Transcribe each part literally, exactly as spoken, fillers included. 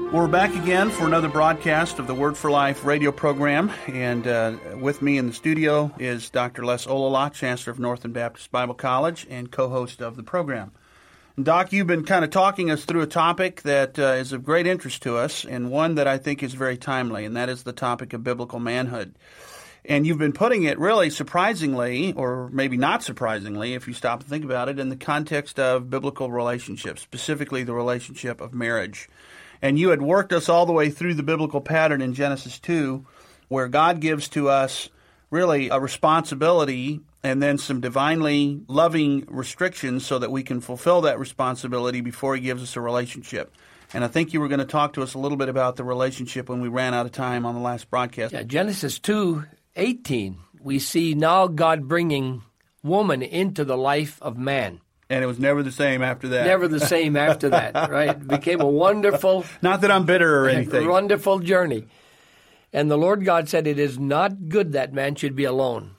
We're back again for another broadcast of the Word for Life radio program, and uh, with me in the studio is Doctor Les Olala, Chancellor of Northern Baptist Bible College and co-host of the program. And Doc, you've been kind of talking us through a topic that uh, is of great interest to us, and one that I think is very timely, and that is the topic of biblical manhood. And you've been putting it really surprisingly, or maybe not surprisingly, if you stop and think about it, in the context of biblical relationships, specifically the relationship of marriage. And you had worked us all the way through the biblical pattern in Genesis two, where God gives to us really a responsibility and then some divinely loving restrictions so that we can fulfill that responsibility before He gives us a relationship. And I think you were going to talk to us a little bit about the relationship when we ran out of time on the last broadcast. Yeah, Genesis two eighteen, we see now God bringing woman into the life of man. And it was never the same after that. Never the same after that, right? It became a wonderful... Not that I'm bitter or anything. Wonderful journey. And the Lord God said, "It is not good that man should be alone.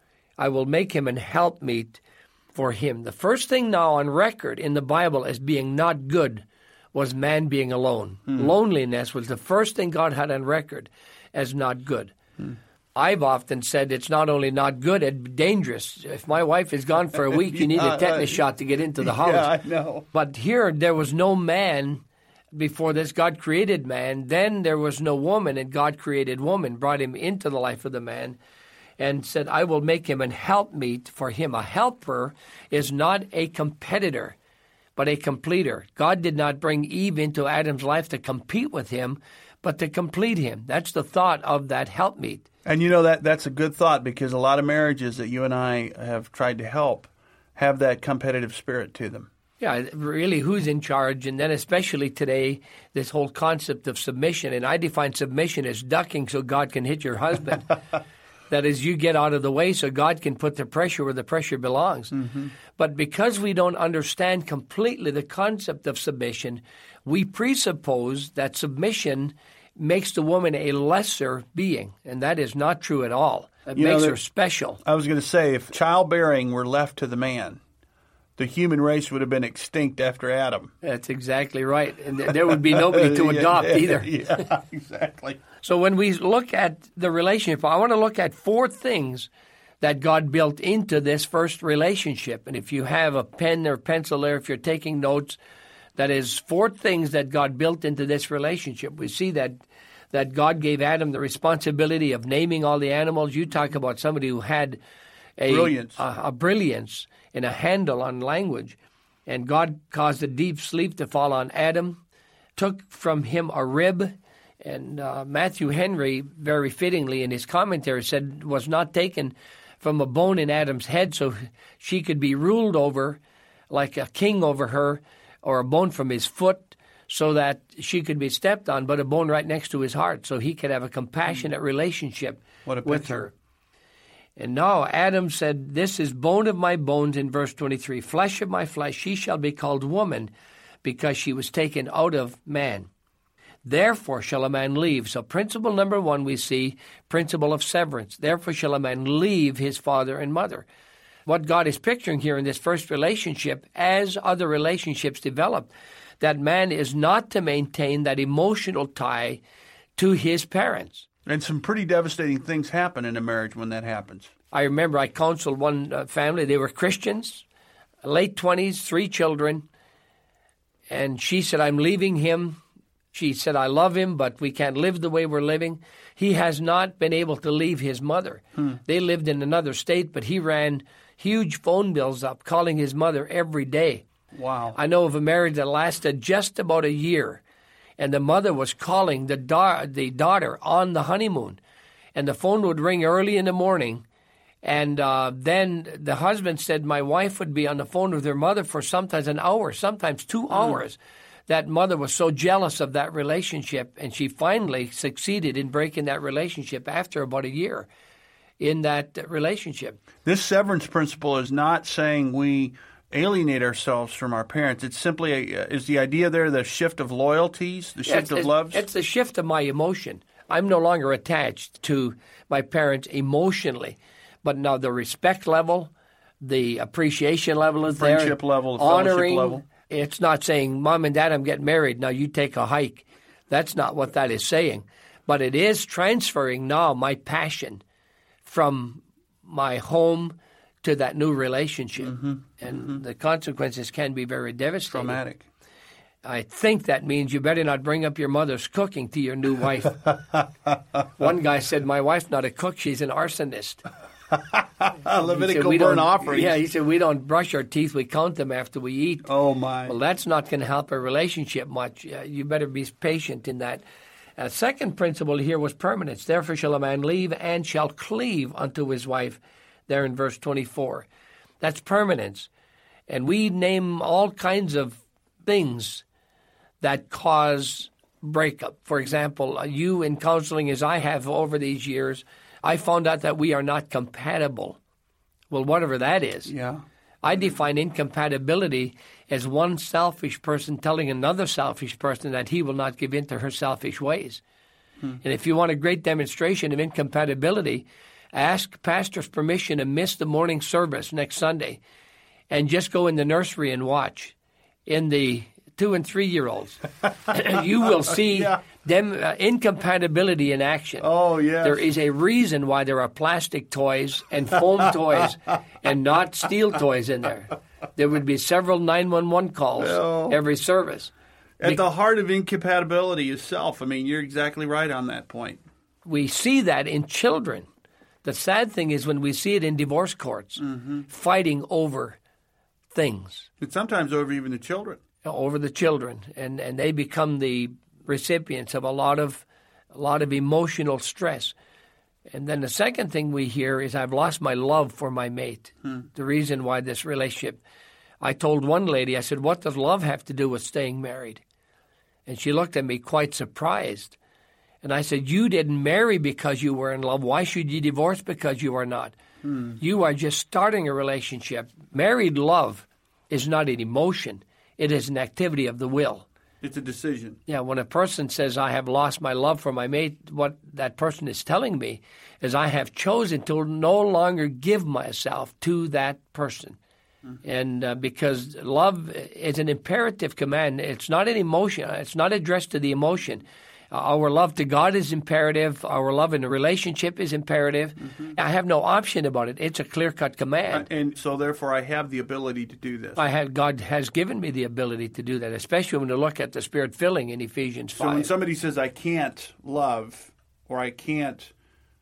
I will make him an helpmeet for him." The first thing now on record in the Bible as being not good was man being alone. Hmm. Loneliness was the first thing God had on record as not good. Hmm. I've often said it's not only not good, it's dangerous. If my wife is gone for a week, you need a tetanus uh, shot to get into the house. Yeah, I know. But here, there was no man before this. God created man. Then there was no woman, and God created woman, brought him into the life of the man, and said, "I will make him an helpmeet for him." A helper is not a competitor, but a completer. God did not bring Eve into Adam's life to compete with him, but to complete him. That's the thought of that helpmeet. And you know, that that's a good thought, because a lot of marriages that you and I have tried to help have that competitive spirit to them. Yeah, really, who's in charge? And then especially today, this whole concept of submission. And I define submission as ducking so God can hit your husband. That is, you get out of the way so God can put the pressure where the pressure belongs. Mm-hmm. But because we don't understand completely the concept of submission, we presuppose that submission makes the woman a lesser being, and that is not true at all. It you makes know, her special. I was going to say, if childbearing were left to the man, the human race would have been extinct after Adam. That's exactly right, and there would be nobody to adopt yeah, either. Yeah, exactly. So when we look at the relationship, I want to look at four things that God built into this first relationship. And if you have a pen or pencil there, if you're taking notes, that is four things that God built into this relationship. We see that that God gave Adam the responsibility of naming all the animals. You talk about somebody who had a brilliance, a, a brilliance and a handle on language. And God caused a deep sleep to fall on Adam, took from him a rib. And uh, Matthew Henry, very fittingly in his commentary, said was not taken from a bone in Adam's head so she could be ruled over like a king over her, or a bone from his foot so that she could be stepped on, but a bone right next to his heart so he could have a compassionate relationship with her. And now Adam said, "This is bone of my bones," in verse twenty-three, "flesh of my flesh, she shall be called woman, because she was taken out of man. Therefore shall a man leave." So principle number one, we see principle of severance. Therefore shall a man leave his father and mother. What God is picturing here in this first relationship, as other relationships develop, that man is not to maintain that emotional tie to his parents. And some pretty devastating things happen in a marriage when that happens. I remember I counseled one uh, family. They were Christians, late twenties, three children. And she said, "I'm leaving him." She said, "I love him, but we can't live the way we're living." He has not been able to leave his mother. Hmm. They lived in another state, but he ran huge phone bills up, calling his mother every day. Wow. I know of a marriage that lasted just about a year, and the mother was calling the, da- the daughter on the honeymoon, and the phone would ring early in the morning, and uh, then the husband said my wife would be on the phone with her mother for sometimes an hour, sometimes two mm. hours. That mother was so jealous of that relationship, and she finally succeeded in breaking that relationship after about a year in that relationship. This severance principle is not saying we alienate ourselves from our parents. It's simply, a, is the idea there the shift of loyalties, the shift yeah, of loves? It's the shift of my emotion. I'm no longer attached to my parents emotionally, but now the respect level, the appreciation level is there. Friendship level, the honoring fellowship level. It's not saying, "Mom and Dad, I'm getting married. Now you take a hike." That's not what that is saying. But it is transferring now my passion from my home to that new relationship. Mm-hmm. And mm-hmm. the consequences can be very devastating. Traumatic. I think that means you better not bring up your mother's cooking to your new wife. One guy said, my wife's not a cook, she's an arsonist. Levitical burnt offerings. Yeah, he said, we don't brush our teeth, we count them after we eat. Oh, my. Well, that's not going to help a relationship much. Uh, you better be patient in that. A second principle here was permanence. Therefore shall a man leave and shall cleave unto his wife, there in verse twenty-four. That's permanence. And we name all kinds of things that cause breakup. For example, you in counseling, as I have over these years, I found out that we are not compatible. Well, whatever that is. Yeah. I define incompatibility as one selfish person telling another selfish person that he will not give in to her selfish ways. Hmm. And if you want a great demonstration of incompatibility, ask pastor's permission to miss the morning service next Sunday and just go in the nursery and watch. In the two- and three-year-olds, you will see yeah. them uh, incompatibility in action. Oh, yes. There is a reason why there are plastic toys and foam toys and not steel toys in there. There would be several nine one one calls oh. every service. At Be- the heart of incompatibility is self. I mean, you're exactly right on that point. We see that in children. The sad thing is when we see it in divorce courts, mm-hmm. fighting over things. And sometimes over even the children. Over the children, and, and they become the recipients of a lot of a lot of emotional stress. And then the second thing we hear is, I've lost my love for my mate. Hmm. The reason why this relationship. I told one lady, I said, what does love have to do with staying married? And she looked at me quite surprised. And I said, you didn't marry because you were in love. Why should you divorce because you are not? Hmm. You are just starting a relationship. Married love is not an emotion. It is an activity of the will. It's a decision. Yeah, when a person says, I have lost my love for my mate, what that person is telling me is I have chosen to no longer give myself to that person. Mm-hmm. And uh, because love is an imperative command. It's not an emotion. It's not addressed to the emotion. Our love to God is imperative. Our love in a relationship is imperative. Mm-hmm. I have no option about it. It's a clear-cut command. And so, therefore, I have the ability to do this. I had, God has given me the ability to do that, especially when you look at the Spirit filling in Ephesians five. So when somebody says, I can't love or I can't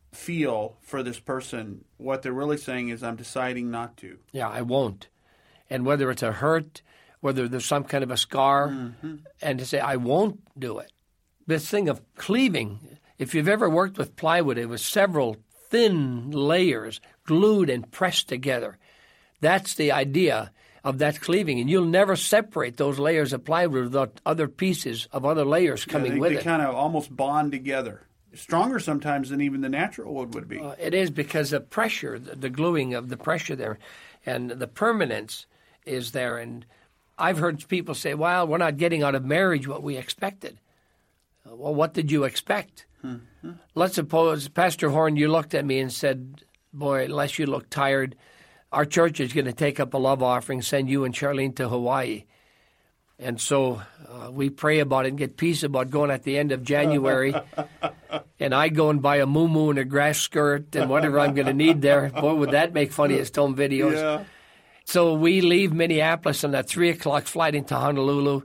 feel for this person, what they're really saying is, I'm deciding not to. Yeah, I won't. And whether it's a hurt, whether there's some kind of a scar, mm-hmm. and to say, I won't do it. This thing of cleaving, if you've ever worked with plywood, it was several thin layers glued and pressed together. That's the idea of that cleaving. And you'll never separate those layers of plywood without other pieces of other layers coming yeah, they, with they it. They kind of almost bond together. Stronger sometimes than even the natural wood would be. Uh, it is because of pressure, the, the gluing of the pressure there, and the permanence is there. And I've heard people say, well, we're not getting out of marriage what we expected. Well, what did you expect? Mm-hmm. Let's suppose, Pastor Horn, you looked at me and said, boy, unless you look tired, our church is going to take up a love offering, send you and Charlene to Hawaii. And so uh, we pray about it and get peace about going at the end of January. And I go and buy a muumuu and a grass skirt and whatever I'm going to need there. Boy, would that make funniest home videos. Yeah. So we leave Minneapolis on that three o'clock flight into Honolulu.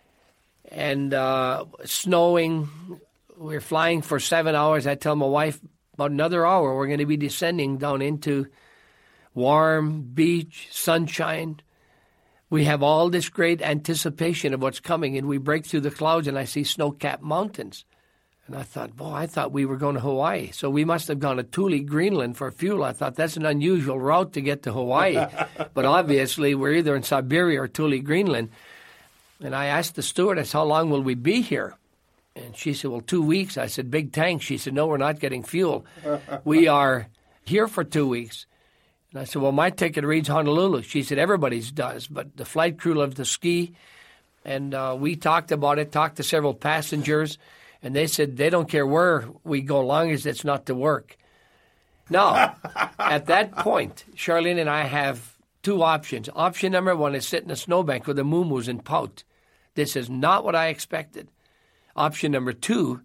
And uh, snowing, we're flying for seven hours. I tell my wife, about another hour, we're going to be descending down into warm beach, sunshine. We have all this great anticipation of what's coming, and we break through the clouds, and I see snow-capped mountains. And I thought, boy, I thought we were going to Hawaii. So we must have gone to Thule, Greenland for fuel. I thought that's an unusual route to get to Hawaii. But obviously, we're either in Siberia or Thule, Greenland. And I asked the stewardess, how long will we be here? And she said, well, two weeks. I said, big tank. She said, no, we're not getting fuel. We are here for two weeks. And I said, well, my ticket reads Honolulu. She said, everybody's does, but the flight crew loves to ski. And uh, we talked about it, talked to several passengers, and they said they don't care where we go, long as it's not to work. Now, at that point, Charlene and I have two options. Option number one is sit in a snowbank with the muumuus and pout. This is not what I expected. Option number two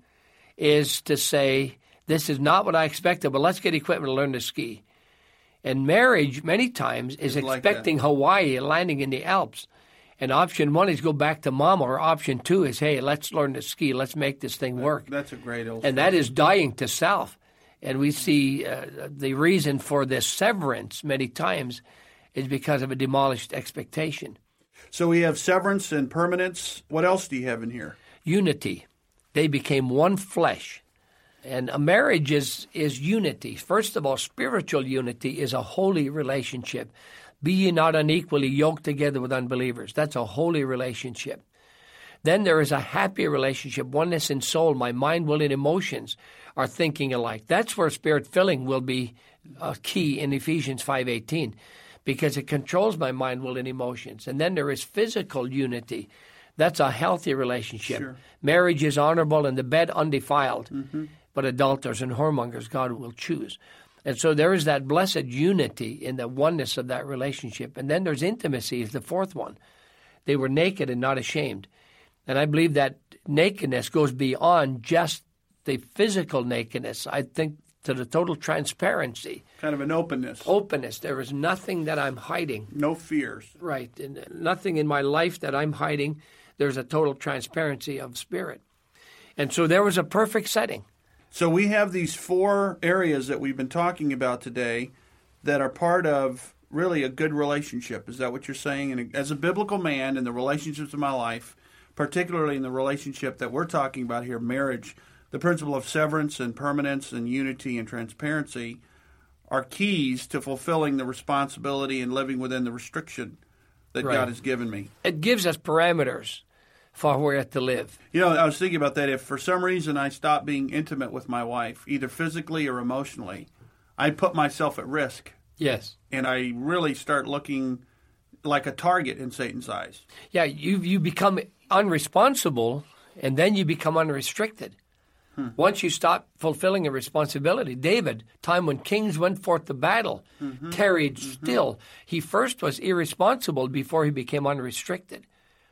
is to say, this is not what I expected, but let's get equipment to learn to ski. And marriage, many times, is It's like expecting that. Hawaii and landing in the Alps. And option one is go back to mama, or option two is, hey, let's learn to ski. Let's make this thing work. That's a great illustration. And that is dying to self. And we see uh, the reason for this severance many times is because of a demolished expectation. So we have severance and permanence. What else do you have in here? Unity. They became one flesh. And a marriage is, is unity. First of all, spiritual unity is a holy relationship. Be ye not unequally yoked together with unbelievers. That's a holy relationship. Then there is a happy relationship, oneness in soul. My mind, will, and emotions are thinking alike. That's where spirit filling will be a key in Ephesians five eighteen, because it controls my mind, will, and emotions. And then there is physical unity. That's a healthy relationship. Sure. Marriage is honorable and the bed undefiled, Mm-hmm. but adulterers and whoremongers God will choose. And so there is that blessed unity in the oneness of that relationship. And then there's intimacy is the fourth one. They were naked and not ashamed. And I believe that nakedness goes beyond just the physical nakedness. I think to the total transparency. Kind of an openness. Openness. There is nothing that I'm hiding. No fears. Right. And nothing in my life that I'm hiding. There's a total transparency of spirit. And so there was a perfect setting. So we have these four areas that we've been talking about today that are part of really a good relationship. Is that what you're saying? And as a biblical man in the relationships of my life, particularly in the relationship that we're talking about here, marriage, the principle of severance and permanence and unity and transparency are keys to fulfilling the responsibility and living within the restriction that Right. God has given me. It gives us parameters for where to live. You know, I was thinking about that. If for some reason I stop being intimate with my wife, either physically or emotionally, I put myself at risk. Yes. And I really start looking like a target in Satan's eyes. Yeah, you you become unresponsible, and then you become unrestricted. Hmm. Once you stop fulfilling a responsibility, David, time when kings went forth to battle, mm-hmm. tarried mm-hmm. still. He first was irresponsible before he became unrestricted.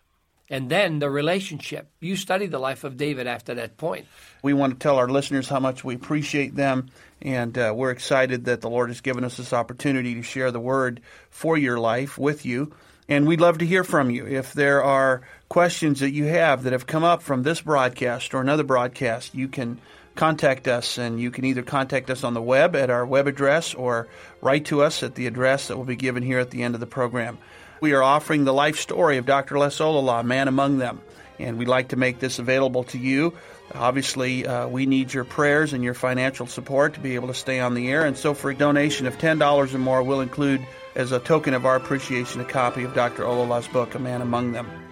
And then the relationship. You study the life of David after that point. We want to tell our listeners how much we appreciate them, and uh, we're excited that the Lord has given us this opportunity to share the word for your life with you. And we'd love to hear from you. If there are questions that you have that have come up from this broadcast or another broadcast, you can contact us, and you can either contact us on the web at our web address or write to us at the address that will be given here at the end of the program. We are offering the life story of Doctor Les Olala, Man Among Them, and we'd like to make this available to you. Obviously, uh, we need your prayers and your financial support to be able to stay on the air, and so for a donation of ten dollars or more, we'll include, as a token of our appreciation, a copy of Doctor Olala's book, A Man Among Them.